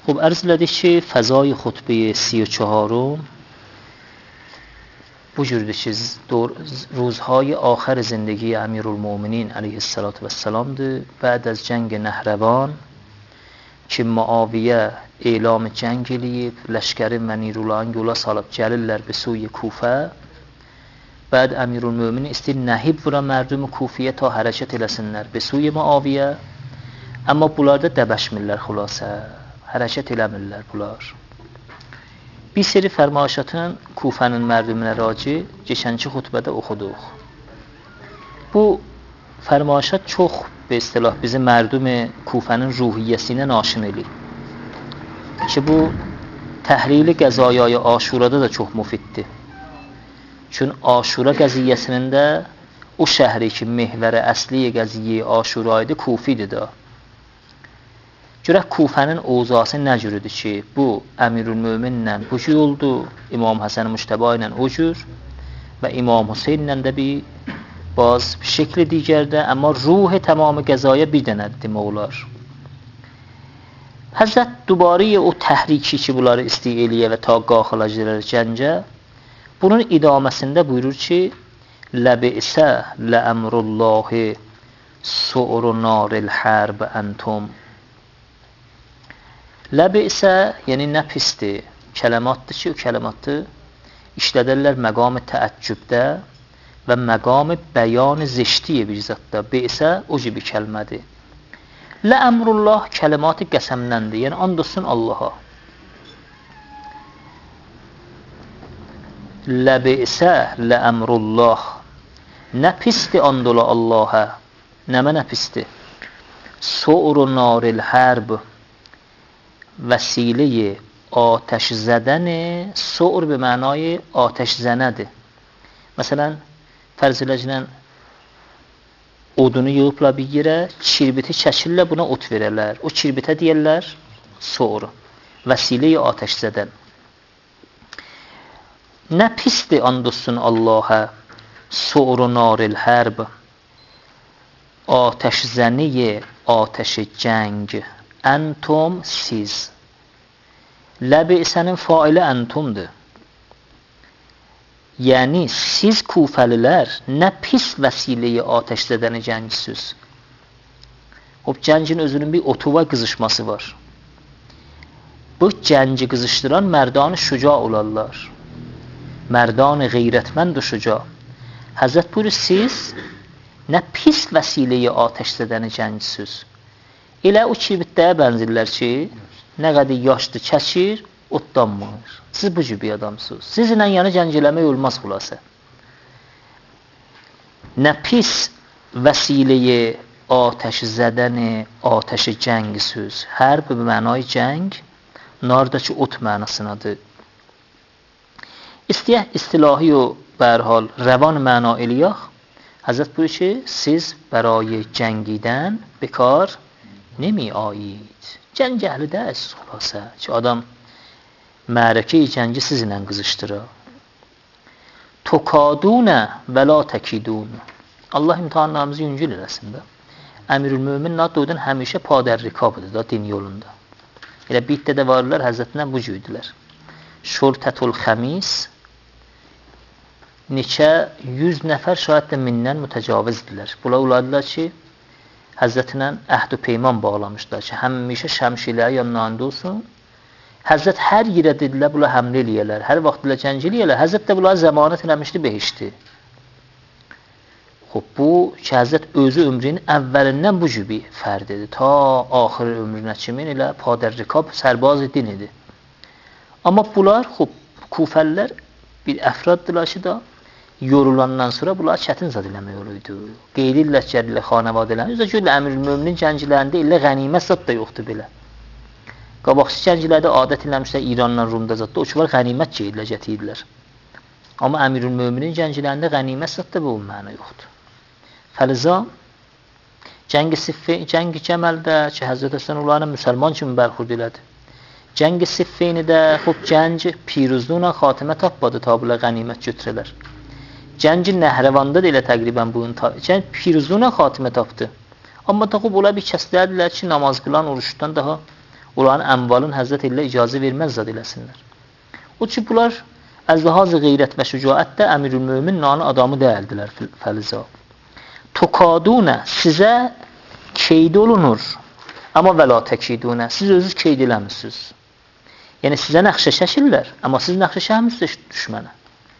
خب عرض elədik ki fəzai xutbə 34 bu cürdür ki روزهای آخر زندگی امیرالمؤمنین علیه الصلاة و السلامdır. بعد از جنگ نهروان ki Muaviyə elam cəng eləyib, ləşkərin və niruların yola salıb gəlirlər به سوی کوفه. بعد امیرالمؤمنین istəyir nəhib vura mərdum Kufiyə ta hərəkət eləsinlər به سوی Muaviyə. Amma bunlar da dəbəşmirlər xülasə. Hərəkət eləmirlər bunlar. Bir seri fərmayişatın Kufənin mərduminə raci keçənki xutbədə oxuduq. Bu fərmayişat çox به اصطلاح bizi mərdum Kufənin ruhiyyəsinə naşın eləyir. Ki bu təhlil qəzayay Aşurada da çox müfiddir. Çün Aşura qəziyyəsinin də o şəhri ki mehvəri əsli qəziyyə Aşura idi, Kufidir də. Görək Kufənin ovzası nə cürüdür ki, bu Əmirülmöminlə bu cür oldu, İmam Həsən Müştəba ilə o cür və İmam Hüseynlə də bir باز شکل دیگر ده اما روح تمام قضایه bir dənədir demək olar. Həzrət dubarı o təhriki ki bunları istəyir eləyə və ta qaxılacılar gəncə bunun idaməsində buyurur ki لَبِئْسَ لَأَمْرُ اللّٰهِ سُعْرُ نَارِ الْحَرْبِ أَنْتُمْ لَبِئْسَ yəni nə pisdir kələmatdır ki o kələmatı işlədərlər məqam-ı təəccübdə və məqam-ı bəyan ziştiyə bir zətdə besə o gibi kəlmədir. Lə əmrullah kəlimat-ı qəsəmləndir, yəni and olsun Allaha. Lə besə lə əmrullah nə pisdir and ola Allaha, nəmə nə pisdir? Su'ru naril hərb vəsilə-i atəş zədəni su'r به معنای آتش زنədir. Məsələn, fərz eləcəklə odunu yığıbla bir yerə, kirbiti çəkirlər, buna ot verərlər. O kirbitə deyərlər su'r, vəsilə-i atəş zədən. Nə pisdir and olsun Allaha, su'r naril hərb, atəş zəni atəş cəng, entum siz. Ləbisənin faili entumdur. Yəni siz Kufəlilər nə pis vəsilə-i atəş zədəni cəngisiz. O cəngin özünün bir otuva qızışması var. Bu cəngi qızışdıran mərdan şüca olarlar. Mərdan qeyrətmənd و şüca. Həzrət buyurur siz nə pis vəsilə-i atəş zədəni cəngisiz. Elə o kirbitləyə bənzirlər ki, nə qədər yaşlı çəkir, otlanmır. Siz bu cür bir adamsınız. Sizinlə yanı cəng eləmək olmaz xülasə. Nə pis vəsilə-i atəş zədəni, atəş cəngisiz. Hərb به معنای cəng, nardakı ot mənasındadır. İstəyək istilahi و به هر حال روان معنا eləyək. Həzrət buyurur ki, siz برای جنگیدن به کار نمی آیید. Cəng əhli deyilsiz xülasə. Ki adam mərəkə-i cəngi sizinlə qızışdırır. Tukadunə və la təkidun. Allah imtihanlarımızı yüngül eləsin də. Əmirülmömin Naddo'dan həmişə padər-rikabıdır da din yolunda. Elə bitdə də varlar Həzrətinə bu cüydülər. Şurtətul xəmis neçə 100 nəfər şayət də mindən mütəcavizdirlər. Bunlar olardılar ki Həzrətinə əhd-ü peyman bağlamışlar ki həmişə şəmşiləyə yanlarında olsun. Həzrət hər yerə dedilər, bunlar həmlə eləyələr, hər vaxt ilə cəng eləyələr. Həzrət də bunlar zəmanət eləmişdi behişti. Xub, bu ki, Həzrət özü ömrünün əvvəlindən bu cübi fərd edir. Ta axır ömrünə kimin elə padər-rikab sərbaz din idi. Amma bunlar, xub, Kufəllər bir əfraddırlar ki da, yorulandan sonra bunlar çətin zad eləmək oluydu. Qeydirlər ki, ilə xanavadələrini, üzə ki, Əmirülmöminin cənglərində ilə qənimət zad da yoxdur belə. Qabaqçı cənglərdə adət eləmişlər İranla Rumda zadda, o ki var qənimət geyirlər, gətirdilər. Amma Əmirülmöminin cənglərində qənimət zadda bu məna yoxdur. Fəliza, cəngi Cəməldə ki, Həzrət Həsən onlarına müsəlman kimi bərxurd elədi. Cəngi Siffeyni də, xub, cəng piruzluğuna xatimə tapmadı ta bunlar qənimət götürələr. Cəngi Nəhrəvanda da elə təqribən bu cəng piruzluğuna xatimə tapdı. Amma da xub, ola bir kəslərdilər ki, namaz qılan oruçdan daha Onların əmvalın Həzrət ilə icazə verməz zad eləsinlər. O ki, bunlar az ləhaz qeyrət və şücaətdə Əmirül-Mömin nanı adamı deyildilər fəliza. Tukadunə, sizə keyd olunur, amma və la təkidunə, siz özünüz keyd eləmişsiniz. Yəni, sizə nəxşə şəkillər, amma siz nəxşə şəhmişsiniz düşmənə.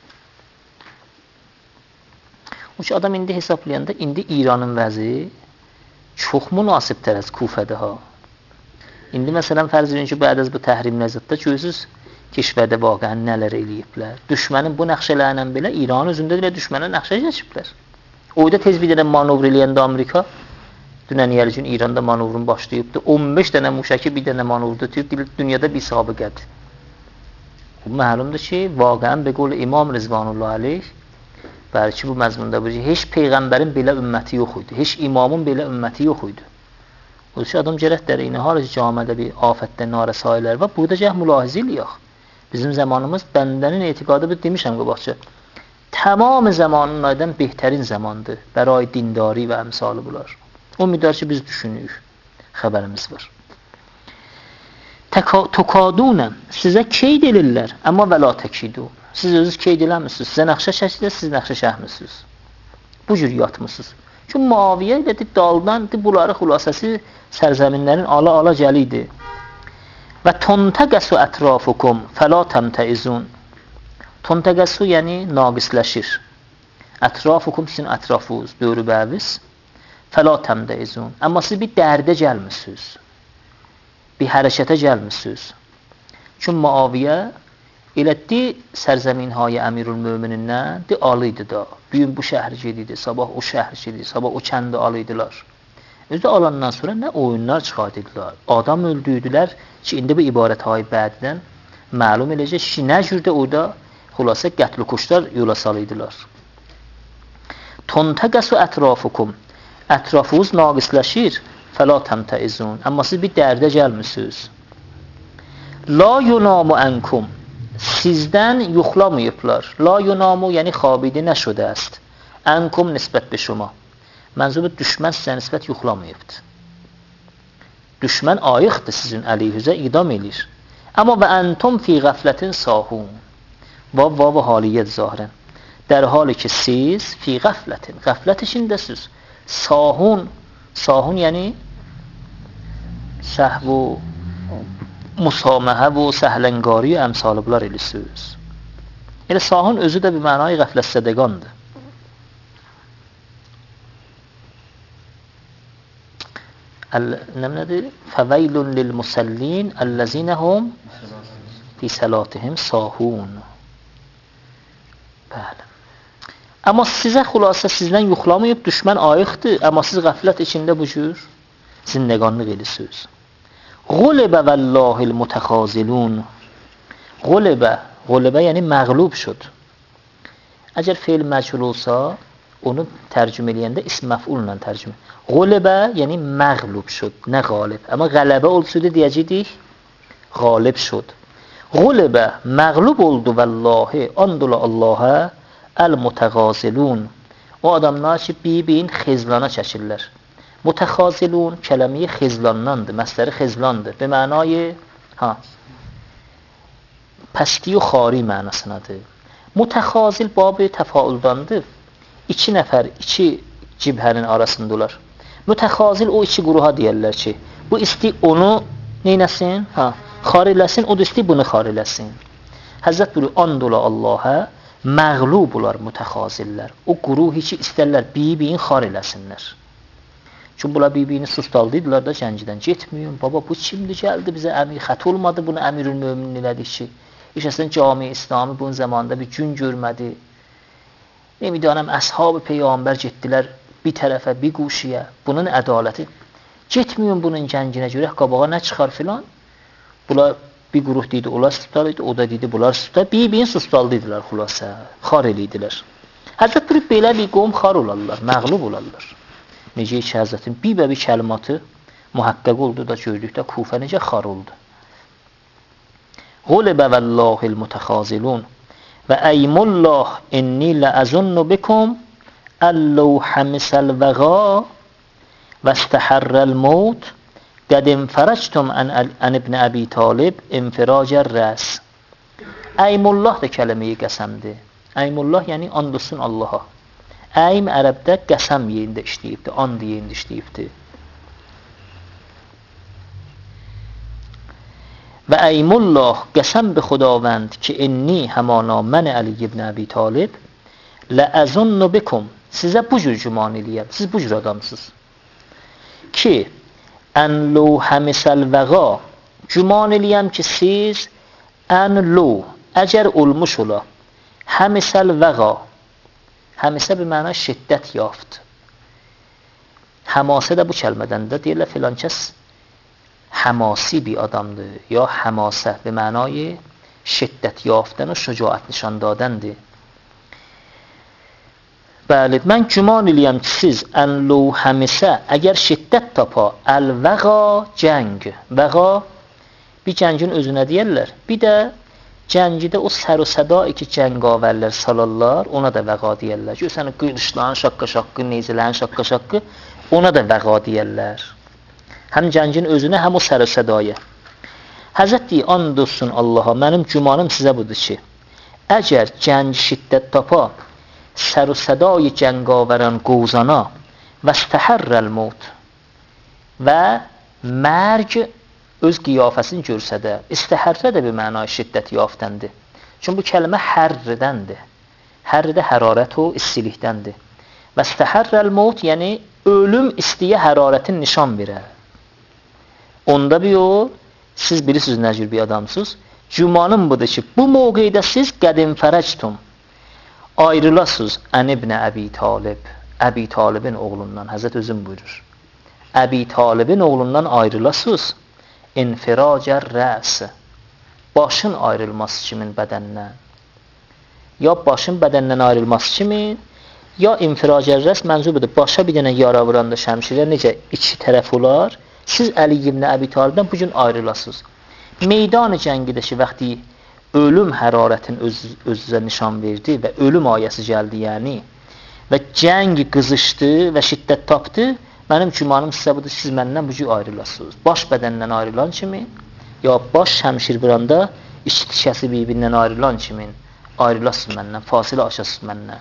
O ki, adam indi hesablayanda, indi İranın vəzi çox münasibdir az Kufədə ha. İndi məsələn, fərz edin ki, bəd az bu təhrim nəzətdə görürsünüz, keşvədə vaqəən nələr eləyiblər. Düşmənin bu nəxşələrlə belə İranın özündə də düşmənə nəxşə çəkiblər. Oyda tez bir dənə manovr eləyəndə Amerika, dünən yəli gün İranda manovrun başlayıbdır. 15 dənə muşəki bir dənə manovurda tüyüb, dünyada bir sabiqədir. Bu məlumdur ki, vaqəən be qol İmam Rizvanullah aleyh, bəlkə bu məzmunda bu ki, heç Peyğəmbərin belə ümməti yox idi, heç imamın belə ümməti yox idi. O ki, adam gərək dərəyinə, harici camiədə bir afətdən narəsailər var, burada gəh mülahizə eləyək. Bizim zamanımız, bəndənin etiqadı bir demişəm qabaqca, tamam zamanlardan behtərin zamandır, bəray dindari və əmsalı bunlar. O müddət ki, biz düşünürük, xəbərimiz var. Tukadunə, sizə keyd elirlər, amma və la təkidu. Siz özünüz keyd eləmişsiniz, sizə nəxşə şəkildə, siz nəxşə şəhmişsiniz. Bu cür yatmışsınız. Çünki Muaviyyə ilə daldan bunları xülasəsi sərzəminlərin ala gəliydi. Və tontəqəsu ətrafukum fəla təmtəizun. Tontəqəsu yəni naqisləşir. Ətrafukum sizin ətrafınız, dörü-bəviz. Fəla təmtəizun. Amma siz bir dərdə gəlmişsiniz. Bir hərəkətə gəlmişsiniz. Çünki Muaviyyə elədi sərzəminhaya Əmirül-Möminindən de alıydı da. Bugün bu şəhər gediydi, sabah o şəhər gediydi, sabah o kəndi alıydılar. Özü alandan sonra nə oyunlar çıxardılar. Adam öldürdülər ki, indi bu ibarət-hay bədidən məlum eləcək ki, nə cürdə orada xülasə qətl-i kuşlar yola salıydılar. Tontəqəsu ətrafukum. Ətrafınız naqisləşir. Fəla təmtəizun. Amma siz bir dərdə gəlmişsiniz. La yunamu ənkum. Sizdən yuxlamayıblar. La yunamu yəni xabidi nəşudə əst. Ənkum nisbət be şuma. Mənzubı düşmən sizə nisbət yuxlamayıbdır. Düşmən ayıqdır sizin əleyhüzə idam edir. Amma və əntum fi qəflətin sahun. Vav haliyyət zahirən. در حالی که siz fi qəflətin, qəflət içindəsiz. Sahun yəni səhv و musaməhə və səhləngari və əmsalı bunlar eləsiniz. Yəni sahun özü də bir mənayı qəflət sədəqandır. Nədir? Fəveylun lil musallin əlləzinəhum fi səlatihim sahun. Bəli. Amma sizə xülasə sizdən yuxlamayıb, düşmən ayıqdır, amma siz qəflət içində bu cür zindəqanlıq edirsiniz. Gulibə vəllahil mütəxazilun. Gulibə yəni məğlub şud. Əgər feil məchul olsa, onu tərcümə eləyəndə ism məf'ulla tərcümə. Gulibə yəni məğlub şud, nə qalib. Amma qələbə olsaydı deyəcəkdik, qalib şud. Gulibə məğlub oldu vəllahi, andula Allah'a əl-mütəğazilun. O adamlar ki, bir-birin xizlana çəkirlər. Mütəxazilun kələmiyi xizlandandır, məsləri xizlandır. Be mənayı, pəsti و xari mənasınadır. Mütəxazil babı təfaüldandır. İki nəfər, iki cibhənin arasındalar. Mütəxazil o iki quruha deyərlər ki, bu isti onu neynəsin? Xariləsin, o da isti bunu xariləsin. Həzrət buyuruyor, andula Allah'a məğlub olar mütəxazillər. O quruhi ki, istərlər bir-birini xar eləsinlər. Çünki bunlar bir-birini sustaldıydılar da Gəncədən. Getməyin, baba bu kimdir, gəldi bizə əmir, xət olmadı bunu Əmirül-Möminin elədik ki. İşəsən cami İslami bunun zamanında bir gün görmədi. Nemidanəm, əshab-ı Peyğəmbər getdilər bir tərəfə, bir quşiyə. Bunun ədaləti. Getməyin bunun Gəncənə görək, qabağa nə çıxar filan. Bunlar bir quruh deydi, onlar sustalıydı, o da deydi, bunlar sustal. Bir-birini sustaldıydılar xülasə, xar eləydilər. Həzrət buyurub, belə bir qovm xar olarlar, məğlub olarlar. Necə ki, Həzrətin bir kəlmatı mühəqqəq oldu da gördükdə Kufə necə xar oldu. Gulibə vəllahil mütəxazilun və əymullah inni ləəzunnu bikum əlləv həmisəl vəğa və istəhərrəl mut قد انفرجتم عن ابن Əbi Talib infirac الرأس. Əymullah da kəlməyi qəsəmdir. Əymullah yəni and olsun Allaha. Əym ərəbdə qəsəm yerində işləyibdir, and yerində işləyibdir. Və əymullah qəsəm bi Xudavənd ki inni həmana mən Əli ibn Əbi Talib ləəzunnu bikum, sizə bu cür güman eləyəm, siz bu cür adamsınız ki ən lu həmisəl vəqa, güman eləyəm ki siz ən lu, əgər olmuş ola, həmisəl vəqa, həmisə bir məna şiddət yaft. Həmasə də bu kəlmədən də deyirlər filan kəs həmasi bir adamdır ya həmasə به معنای şiddət yaftən و şücaət nişan dadəndir. Bəli, mən güman eləyəm ki siz ənlu həmisə əgər şiddət tapa əl-vəqa cəng, vəqa bir cəngin özünə deyərlər, bir də cəngidə o sər o sədai ki cəngavərlər salarlar, ona da vəqa deyərlər ki o səni qırışların şaqqa-şaqqı, neyzələrin şaqqa-şaqqı, ona da vəqa deyərlər. Həm cəngin özünə, həm o sər o sədaya. Həzrət deyir, and olsun Allaha, mənim gümanım sizə budur ki əgər cəng şiddət tapa sər o sədai cəngavərən qovzana və istəhərrəl mut və mərg öz qiyafəsini görsə də, istəhərrə də bir mənay şiddət yaftəndir. Çünki bu kəlmə hərridəndir. Hərridə hərarət o istilikdəndir. Və istəhərrəl mut yəni ölüm istiyə hərarətin nişan verər. Onda bir o, siz bilirsiniz nə cür bir adamsınız. Gümanım budur ki, bu mövqeydə siz qədim fərəctum, ayrılasınız ən ibn Əbi Talib, Əbi Talibin oğlundan, Həzrət özüm buyurur. Əbi Talibin oğlundan ayrılasınız, infiracər rəs, başın ayrılması kimin bədəndən. Ya başın bədəndən ayrılması kimin, ya infiracər rəs mənzur budur, başa bir dənə yara vuranda şəmşirə necə iki tərəf olar, siz Əli ibn Əbi Talibdən bugün ayrılasınız. Meydan-ı cəngidəki vaxtı ölüm hərarətin özünüzə nişan verdi və ölüm ayəsi gəldi yəni və cəng qızışdı və şiddət tapdı, mənim gümanım sizə budur, siz məndən bu cür ayrılasınız. Baş bədəndən ayrılan kimi, ya baş şəmşir buranda iki tikəsi bir-birindən ayrılan kimi ayrılasınız məndən, fasilə aşasınız məndən.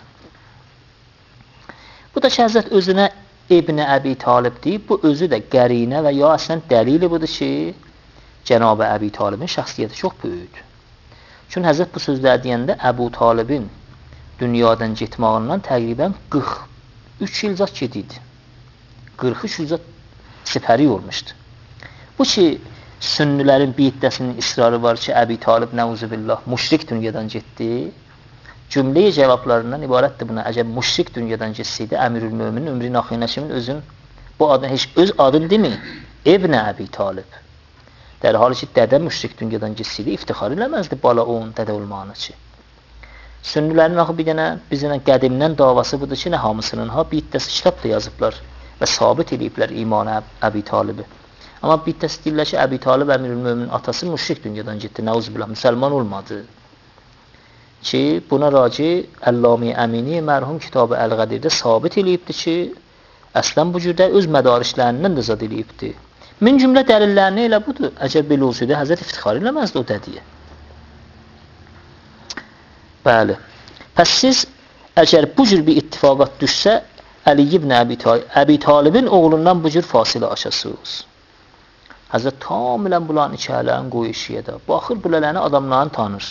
Bu da ki, Həzrət özünə İbn Əbi Talib deyib, bu özü də qərinə və ya əslən dəlili budur ki, Cənab-ı Əbi Talibin şəxsiyyəti çox böyükdür. Çünki Həzrət bu sözlər deyəndə Əbu Talibin dünyadan getməyindən təqribən 43 il zat gediydi. 43 il zat sipəri olmuşdu. Bu ki, sünnilərin bir iddəsinin israrı var ki, Əbi Talib nəuzubillah müşrik dünyadan getdi. Cümləyə cavablarından ibarətdir buna. Əgər müşrik dünyadan getsəydi, Əmirül Möminin ömrün axırına kimin özün, bu adın heç öz adın demir, İbn Əbi Talib. Dər halı ki, dədə müşrik dünyadan getsəydi, iftixar eləməzdi bala onun dədə olmağına ki. Sünnilərin axı bir dənə bizə qədimdən davası budur ki, nə hamısının bir iddəsi kitab da yazıblar və sabit ediblər imanı Əbi Talibi. Amma bir iddəsi deyirlər ki, Əbi Talib Əmirül Möminin atası müşrik dünyadan getdi, nəuzubillah, müsəlman olmadı. Ki, buna raci Əlləmi Əmini mərhum kitabı Əl-Qədirdə sabit eləyibdir ki, əslən bu cürdə öz mədarişlərindən də zad eləyibdir. Min cümlə dəlillərini elə budur. Əgər belə olsaydı, Həzrət iftixar eləməzdi o dədiyə. Bəli. Pəs siz, əgər bu cür bir ittifaqat düşsə, Əli ibn Əbi Talibin oğlundan bu cür fasilə aşasınız. Həzrət tamilən bulan ikələrin qoyuşuya da. Baxır, bulələrini adamların tanır.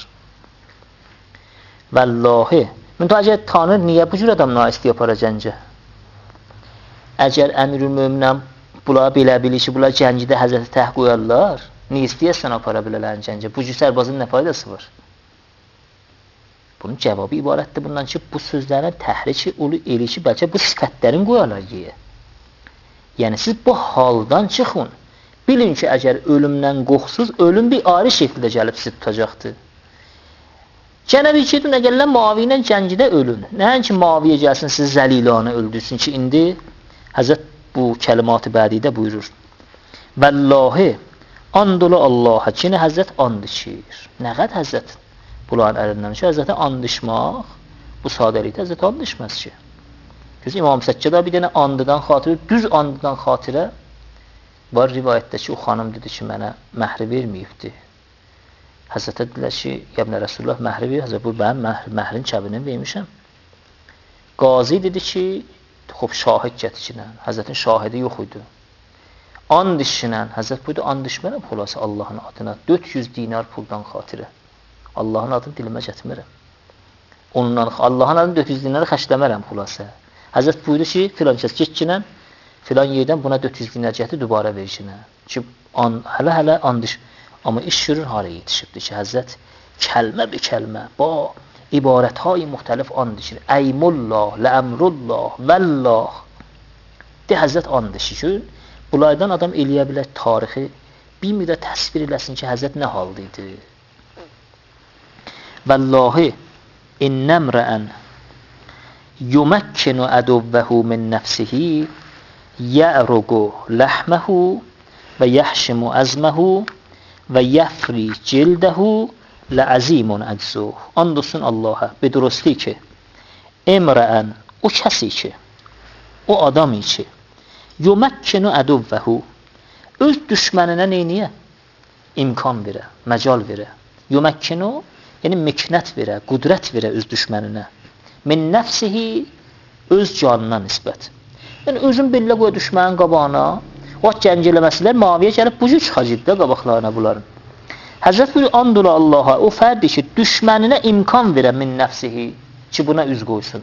Vallahi, müntəqə tanır, niyə bu cür adamlar istəyib para cəncə? Əgər Əmirül Möminən bunlar belə bilir ki, bunlar cəngidə Həzrəti təh qoyarlar, niyə istəyəsən apara bilələrin cəncə? Bu cür sərbazın nə faydası var? Bunun cavabı ibarətdir bundan ki, bu sözlərin təhrici elə ki, bəlkə bu sifətlərin qoyarlar yeyə. Yəni, siz bu haldan çıxın. Bilin ki, əgər ölümdən qorxsuz, ölüm bir ayrı şəkildə gəlib sizi tutacaqdır. Cənəbi gedin, əgərlər Muaviyyə cəngidə ölün. Nəinki Muaviyyə gəlsin, siz zəlilanı öldürsün ki, indi Həzrət bu kəlimat-ı bədidə buyurur. Vallahi, andolu Allaha ki, Həzrət and içir. Nə qəd Həzrət? Bunların əlindən ki, Həzrətə and içmək, bu sadəlikdə Həzrət and içməz ki. Çünki İmam Səccədə bir dənə andıdan xatirə, düz andıdan xatirə Var rivayətdə ki, o xanım dedi ki, mənə məhri verməyibdi. Həzrətə dedilər ki, Yəbnə Rəsulullah məhri verir. Həzrət, bu mən məhrin kəbini vermişəm. Qazi dedi ki, xub şahid gətirsinən. Həzrətin şahidi yox idi. And içsinən. Həzrət buydu, and içmərəm xulası Allahın adına. 400 dinar puldan xatirə. Allahın adını dilimə gətirmərəm. Ondan Allahın adını 400 dinarı xərcləmərəm xulası. Həzrət buydu ki, filan kəs getsinən, filan yerdən buna 400 dinar gətir, dubara versinən. Ki, hələ and iç. Amma iş görür hara yetişibdir ki, Həzrət kəlmə bir kəlmə, ibarətهای müxtəlif and içir. Əymullah, ləəmrullah, vəllah. De Həzrət and içir ki, bunlardan adam eləyə bilər tarixi bir müddət təsvir eləsin ki, Həzrət nə halda idi. Vəllahi, innəmrəən yuməkkinu əduvvəhu min nəfsihi yə'ruqu ləhməhu və yəhşimu əzməhu və yəfri cildəhu ləəzimun əczuh. And olsun Allaha, bedurusli ki, emrəən, o kəsi ki, o adamı ki, yuməkkinu əduvvəhu, öz düşməninə neyniyə? İmkan verə, məcal verə. Yuməkkinu, yəni miknət verə, qudrət verə öz düşməninə. Min nəfsihi, öz canına nisbət. Yəni, özün billə qoya düşmənin qabağına, vaxt cəng eləməsilər, Muaviyə gəlib bu cür çıxacaqdır da qabaqlarına bunların. Həzrət buyur, and ola Allaha, o fərdir ki, düşməninə imkan verə min nəfsihi, ki, buna üz qoysun.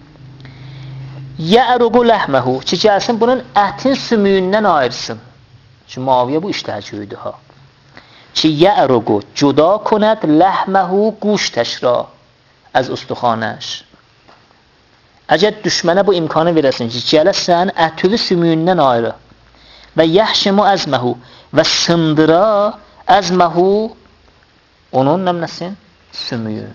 Yə'ruqu ləhməhu, ki, gəlsin bunun ətin sümüyündən ayırsın. Ki, Muaviyə bu işləyəcəkdir ha. Ki, yə'ruqu, cuda konəd ləhməhu quştəş ra, əz ustuxanəş. Əgər düşmənə bu imkanı verəsin ki, gələsən ətüvi sümüyündən ayrı. Və yəhşimu əzməhu və sındıra əzməhu onun nəmləsin? Sümüyün.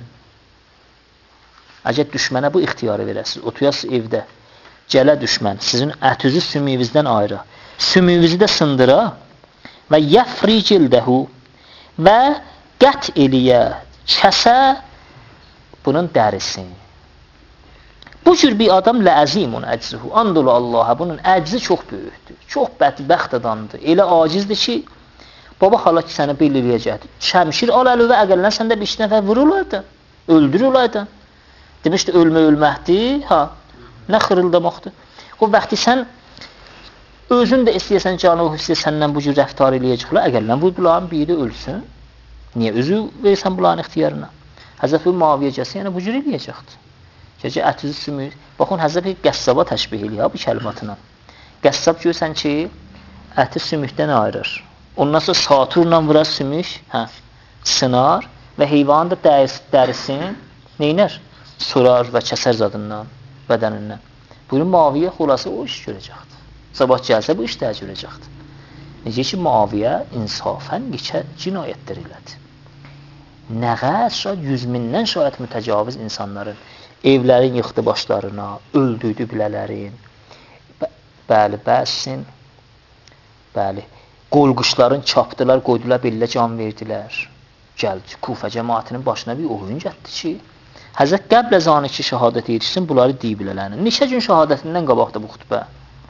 Əgər düşmənə bu ixtiyarı verəsiniz, oturasınız evdə, gələ düşmən, sizin ətüzü sümüyünüzdən ayrı, sümüyünüzü də sındıra və yəfri cildəhu və qət eləyə, kəsə bunun dərisini. Bu cür bir adam ləzimun əczuhu. And ola Allaha, bunun əczi çox böyükdür. Çox bədbəxt adamdır. Elə acizdir ki, baba xala ki, səni belə eləyəcəkdir. Şəmşir al əli və əqələn səndə bir iki nəfər vur olaydı. Öldür olaydı. Demişdi, ölməkdir. Ha, nə xırıldamaqdır. O vaxtı sən özün də istəyəsən, canı o istəyə səndən bu cür rəftar eləyəcəklər. Əqələn bu bunların biri ölsün. Niyə? Özü versən bunların ixtiyarına. Həzrət bu Muaviyə gəlsin, yəni bu cür eləyəcəkdir. Gecə ətüzü sümür. Baxın, Həzrət bir qəssaba təşbih eləyir bu kəlmatına. Qəssab görsən ki, əti sümükdən ayırır. Ondan sonra saturla vurar sümük, sınar və heyvanın da dərisini neynər? Surar və kəsər zadından, bədənindən. Buyurun, Muaviyə xulası o iş görəcəkdir. Sabah gəlsə bu işdə görəcəkdir. Necə ki, Muaviyə insafən cinayətlər elədi. Nəğət şayət 100 mindən şayət mütəcaviz insanların evlərin yıxdı başlarına, öldürdü bilələrin, bəli, bəsin, bəli, qolquşların çapdılar, qoydular, bellə can verdilər. Gəldi, Kufə cəmaatinin başına bir oyun gəldi ki, Həzrət qəbl əzanı ki, şəhadət yetişsin, bunları deyib bilələrini. Neçə gün şəhadətindən qabaqda bu xütbə.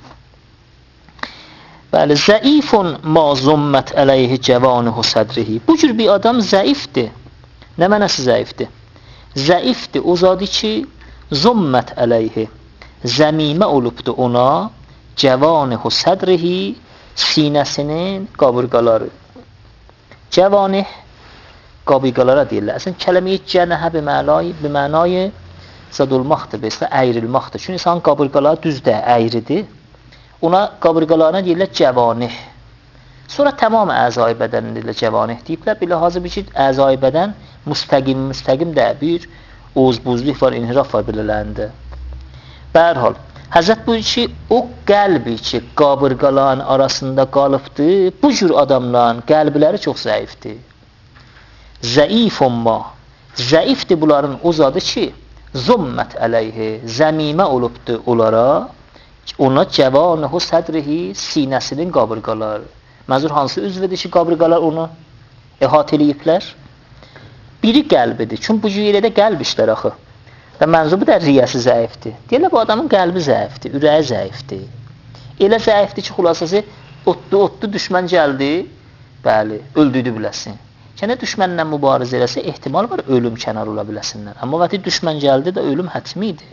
Bəli, zəifun ma zummət əleyhi cəvanuhu sədrihi. Bu cür bir adam zəifdir. Nə mənəsi zəifdir? Zəifdir, o zadı ki, zummət əleyhi, zəmimə olubdur ona, cəvanuhu sədrihi, sinəsinin qabırqaları. Cəvanih, qabırqalara deyirlər. Əslən, kələməyi cənəhə bimənayı zadolmaqdır, beyslə, əyrilmaqdır. Çünki insanın qabırqaları düzdür, əyridir. Ona qabırqalarına deyirlər cəvanih. Sonra tamam əzai bədənin deyirlər cəvanih deyiblər. Belə hazır bir ki, əzai bədən müstəqim də bir oğuz-buzluq var, inhiraf var belələrində. Bərhal, Həzrət buyur ki, o qəlbi ki, qabırqaların arasında qalıbdır, bu cür adamların qəlbləri çox zəifdir. Zəifun ma, zəifdir bunların o zadı ki, zummət əleyhi, zəmimə olubdur onlara, ona cəvanuhu sədrihi, sinəsinin qabırqaları. Məzur hansı üzvədir ki, qabırqalar onu əhatə eləyiblər? Biri qəlbidir. Çünki bu yerdə qəlb işlər axı. Və mənzur bu da riyəsi zəifdir. Deyirlər, bu adamın qəlbi zəifdir, ürəyi zəifdir. Elə zəifdir ki, xülasəsi Otdu düşmən gəldi. Bəli, öldürdü biləsin. Kənə düşmənlə mübarizə eləsə ehtimal var ölüm kənar ola biləsindən. Amma vaxtı düşmən gəldi də ölüm hətmidir.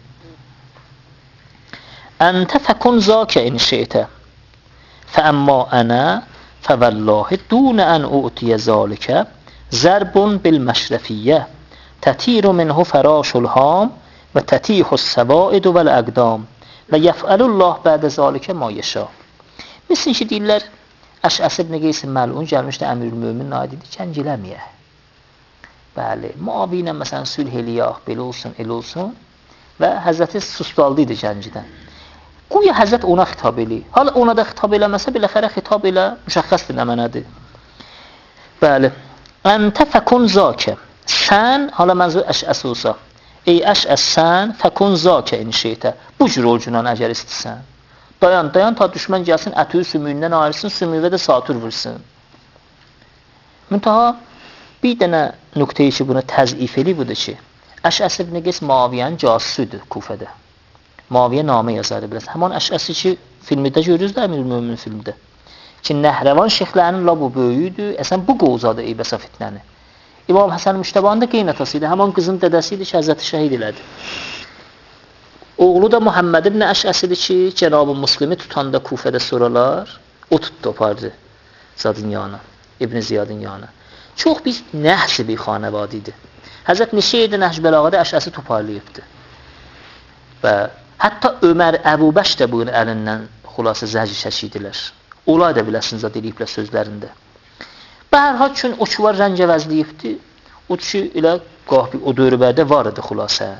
Əntə fəkun zakə in şeytə. Fəəmmə ənə fəvəllahi dunə ən u'tiyə zalikə zərbun bil məşrəfiyyə tətiru minhu fərashul ham və tətihus səvaidu vəl əqdam və yəfəlullah bədə zalikə ma yeşə. Mislim ki, deyirlər, Əşəs ibn Qeys məlun gəlmişdi Əmirül-Möminin aididi, cəng eləməyə. Bəli, Muaviyə ilə məsələn sülh eləyək, belə olsun, elə olsun və Həzrəti sustaldıydı cəngdən. Qoya Həzrət ona xitab eləyir. Hala ona da xitab eləməsə, biləxərə xitab elə müşəxxəsdir nə mənədir. Bəli, əntə fəkun zakə. Sən, hala mənzur Əşəs olsa, ey Əşəs sən fəkun zakə in şeytə. Bu cür olcunan əgər istəsən. Dayan ta düşmən gəlsin, ətüyü sümüyündən ayırsın, sümüyüvə də satır vursun. Müntaha bir dənə nöqteyi ki, bunu təzif eləyib budur ki, Əşəs ibn Qeys Muaviyyənin casusudur Kufədə. Muaviyyə namə yazarı biləsən. Həman Əşəsi ki, filmdə görürüz də Əmirül-Möminin filmdə. Ki, Nəhrəvan şeyxlərinin labu böyüydü, əsən bu qovzadı eybəsə fitnəni. İmam Həsən Müştəbanın da qeynatası idi, həman qızın dədəsi idi ki, Həzrəti şəhid elədi. Oğlu da Muhammed ibn Əşəsidir ki, Cənab-ı Müslimi tutanda Kufədə soralar, o tutdu apardı zadın yanına, İbn Ziyadın yanına. Çox biz nəhsi bir xanəvad idi. Həzrət Neşə-i Nəhc Bəlağada Əşəsi toparlayıbdı. Və hətta Ömər Əbubəş də bunun əlindən xulası zəhci çəkidilər. Olay da biləsiniz də deyiblər sözlərində. Və hər hal üçün o ki var rəng əvəzləyibdi, o ki elə qahbi o dövrdə var idi xulası.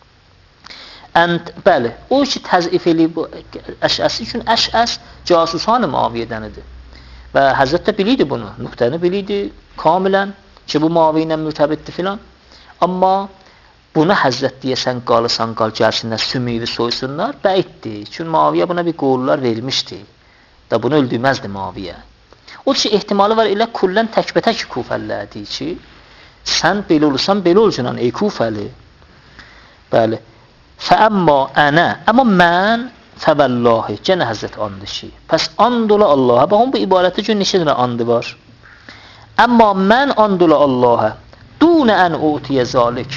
Bəli, o ki təzif eləyib Əşəsi üçün Əşəs casusan Muaviyyədənidir. Və Həzrət də biliydi bunu, nöqtəni biliydi kamilən ki, bu Muaviyyə ilə mürtəbitdir filan. Amma buna Həzrət deyəsən qalısan qal gəlsinlər, sümüyü soysunlar, bəyiddir. Çünki Muaviyyə buna bir qollar vermişdi. Da bunu öldürməzdi Muaviyyə. O ki, ehtimalı var elə kullən təkbətək Kufəllədir ki, sən belə olursan, belə olcunan ey Kufəli. Bəli. Fəəmmə ənə, amma mən fəvəllahi, gənə Həzrət andı ki, pəs andola Allaha, baxın bu ibarətdə gün neçə dənə andı var. Amma mən andola Allaha, dunə ən utiyə zalik.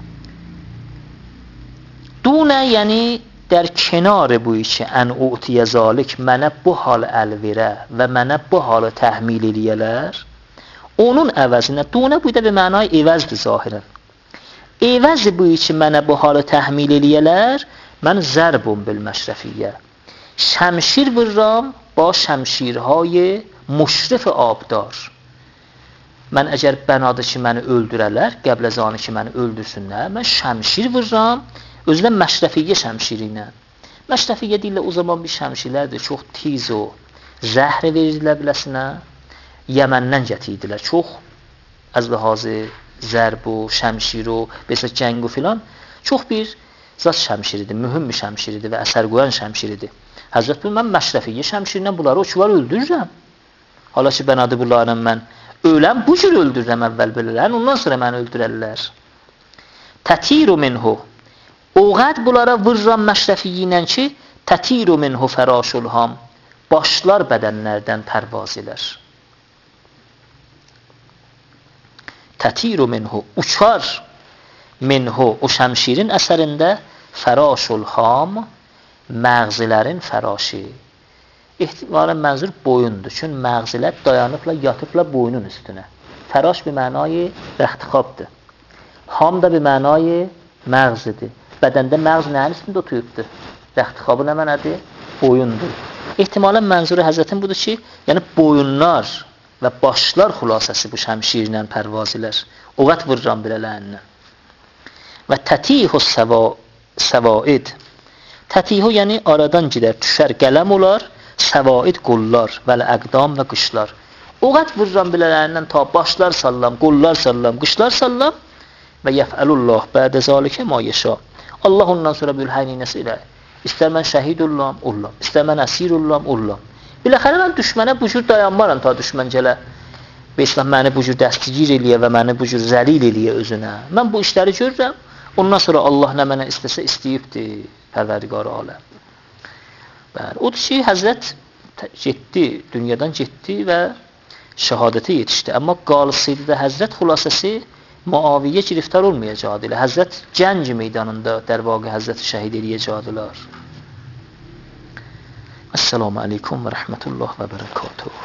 Dunə, yəni در کنار بویی که ان اعطی ذالک mənə bu hal əl verə və mənə bu halı təhmil eləyələr, onun əvəzinə, dunə bu da bir mənay evəzdir zahirən. Evəz buyuy ki, mənə bu halı təhmil eləyələr, mən zərbun bil məşrəfiyyə. Şəmşir vururam با şəmşirهای مشرف آبدار. Mən əgər bənadı ki, məni öldürələr, qəblə zanı ki, məni öldürsünlər, mən şəmşir vururam, özlə məşrəfiyyə şəmşiri ilə. Məşrəfiyyə deyirlər, o zaman bir şəmşirlərdir, çox tiz o, zəhr verirdilər biləsinə, Yəməndən gətirdilər, çox əzlihazı, zərb o, şəmşir o, besə cəng o filan, çox bir zat şəmşiridir, mühüm bir şəmşiridir və əsər qoyan şəmşiridir. Həzrət buyur, mən məşrəfiyyə şəmşirindən bunları o çuvar öldürürəm. Hala ki, bənadı bunlarla mən öləm, bu cür öldürürəm əvvəl belələr, ondan sonra məni öldürərlər. Tətiru minhu. Oğad bunlara vurram məşrəfiyyə ilə ki, tətiru minhu fərashulham. Başlar bədənlərdən pərvaz elər. Tətiru minhu. Uçar minhu. O şəmşirin əsərində fərashulham, məğzilərin fəraşı. İhtimalən mənzur boyundur. Çünki məğzilər dayanıbla, yatıbla boynun üstünə. Fəraş bir mənayı rəxtixabdır. Ham da bir mənayı məğzidir. Bədəndə məğz nəyin üstündə otuyubdur? Rəxtixabı nə mənədir? Boyundur. İhtimalən mənzuru Həzrətin budur ki, yəni boyunlar və başlar xülasəsi bu şəmşirlə pərvaz elər. Oğat vururam bilələrindən. Və tətihu səvaid. Tətihu yəni aradan gedər, düşər, qələm olar, səvaid qollar və əqdam və qışlar. Oğat vururam bilələrindən ta başlar sallam, qollar sallam, qışlar sallam və yəfəlullah bədə zalikə ma yeşa. Allah ondan sonra bülhəyni nəsə elə. İstər mən şəhid ollam, ollam. İstər mən əsir ollam, ollam. Biləxərə mən düşmənə bu cür dayanmaram ta düşmən gələ. Beyslam məni bu cür dəstigir eləyə və məni bu cür zəlil eləyə özünə. Mən bu işləri görürəm. Ondan sonra Allah nə mənə istəsə istəyibdir. Pərverdigar aləm. Odur ki, Həzrət getdi, dünyadan getdi və şəhadətə yetişdi. Amma qalsaydı da Həzrət xülasəsi Muaviyə giriftar olmayacaqdı. Həzrət cəng meydanında dərvaqə Həzrəti şəhid eləyəcəkdilər. Esselamu aleykum və rəhmətullah və bərəkatuhu.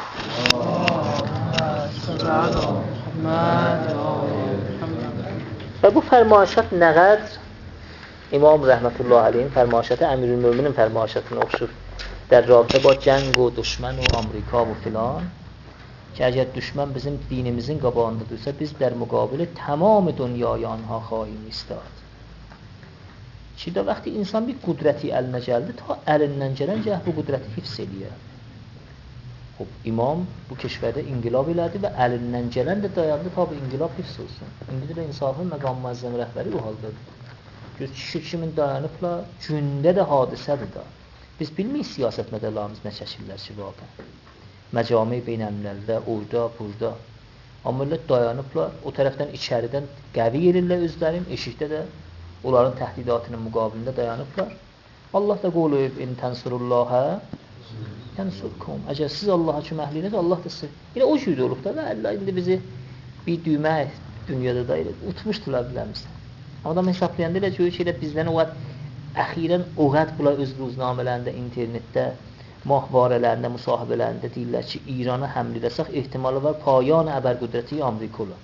Və bu fərmayişat nə qədər İmam rəhmətullah aleyhin fərmayişatı Əmirülmöminin fərmayişatına oxşur. در رابطه با جنگ و دشمن و آمریکا و فلان که اگر دشمن bizim dinimizin qabağında dursa biz در مقابل تمام dünyaya آنها خواهیم ایستاد. Şimdi وقتی insan bir qudrəti əlinə gəldi ta əlindən gələn gəh bu qudrəti hifz eləyər. İmam bu keşvərdə inqilab elədi və əlindən gələn də dayandı ta bu inqilab hifz olsun. İndi də insafın məqam müəzzəm rəhbəri o haldadır. Gör kişi kimin dayanıbla gündə də hadisədir da. Biz bilmirik siyasət mədələrimiz nə çəkirlər ki, vaqə. Məcami beynəllərdə, orada, burada. Amma millət dayanıblar, o tərəfdən içəridən qəvi yerirlər özlərin, eşikdə də onların təhdidatının müqabilində dayanıblar. Allah da qoluyub, in tənsurullahə, tənsurkum. Əgər siz Allaha köməkli edəsə, Allah da siz. Elə o cüydə olub da və Allah indi bizi bir düymə dünyada da utmuşdular biləmirsən. Amma da hesablayanda elə görür ki, elə bizdən o vaxt əxirən o qədər bunlar öz ruznamələrində, internetdə, mahvarələrində, müsahibələrində deyirlər ki, İrana həml edəsək ehtimalı var payan əbərqüdrəti Amerikalı.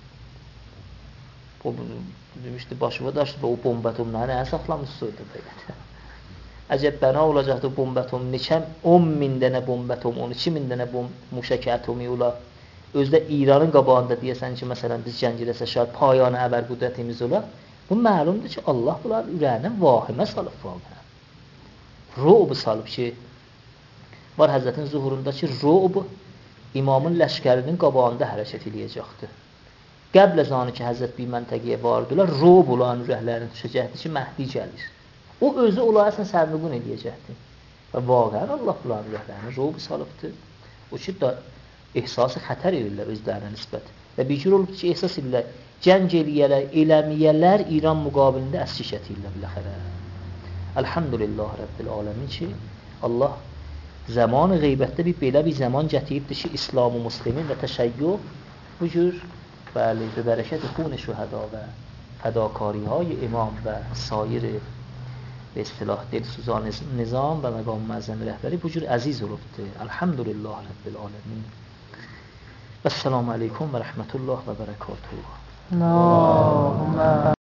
O demişdi, başıva daşdı və o bomba atomları nəyə saxlamışsıydı belədir. Əcəb bəna olacaqdı bomba atom, neçəm 10.000 dənə bomba atom, 12.000 dənə muşəki atomi olar. Özdə İranın qabağında deyəsən ki, məsələn, biz cəng edəsə şayad payan əbərqüdrətimiz olar. Bu məlumdur ki, Allah bunlar ürəyinə vahimə salıb vaqə. Ru'b salıb ki, var Həzrətin zuhurunda ki, Ru'b imamın ləşkərinin qabağında hərəkət eləyəcəkdir. Qəbl zanı ki, Həzrət bir məntəqiyə vardılar, Ru'b olan ürəklərini düşəcəkdir ki, Məhdi gəlir. O özü onlara əsən sərvüqun eləyəcəkdir. Və vaqəən Allah bunların ürəklərini Ru'b salıbdır. O ki, ehsası xətər edirlər özlərinə nisbət. Və bir cür olub ki, ehsas edirlər. Cəng eləməyələr İran müqabilində əski şətirlər biləxərə. Elhamdülillah Rəbbil aləmin ki, Allah zamanı qeybətdə belə bir zaman gətiribdir ki, İslam-ı Müslimin və təşəyyüh bu cür bəli, və bərəkət-i xun-i şühəda və fədakariهای imam və sair به اصطلاح دلسوزان نظام و مقام معظم رهبری bu cür əziz olubdur. Elhamdülillah Rəbbil aləmin. Esselamu aleykum və rəhmətullah və bərəkatuhu.